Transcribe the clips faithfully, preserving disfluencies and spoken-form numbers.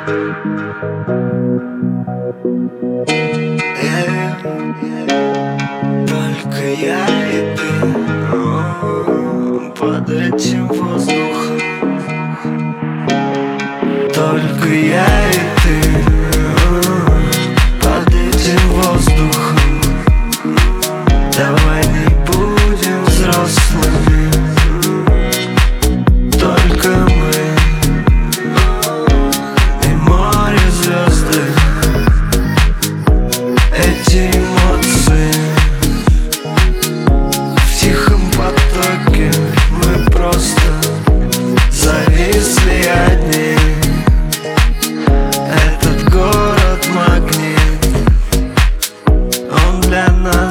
Только я и ты под этим воздухом. Только я и ты под этим воздухом. Давай не будем взрослыми, только мы и море, звезды. Эти эмоции в тихом потоке, мы просто зависли одни. Этот город магнит, он для нас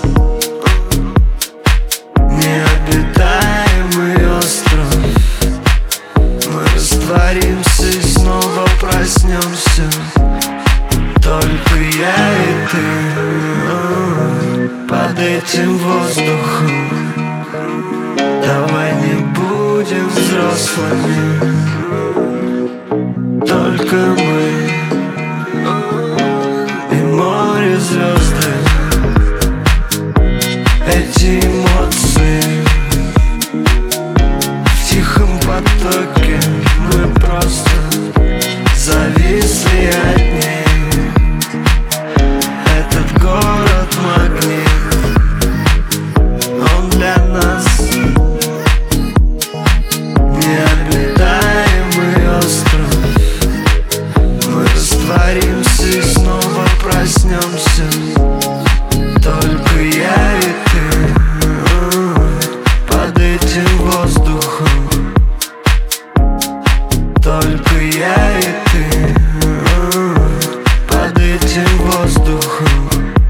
необитаемый остров. Мы растворимся и снова проснемся. Только я и ты под этим воздухом. Давай не будем взрослыми, только мы и море, звезды. Эти эмоции в тихом потоке, мы просто зависли одни. Этот город магнит, он для нас необитаемый остров. Мы растворимся и снова проснемся. Только я и ты под этим воздухом. Только я и ты под этим воздухом.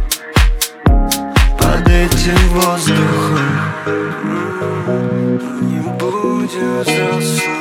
Под этим воздухом. Не будем взрослыми.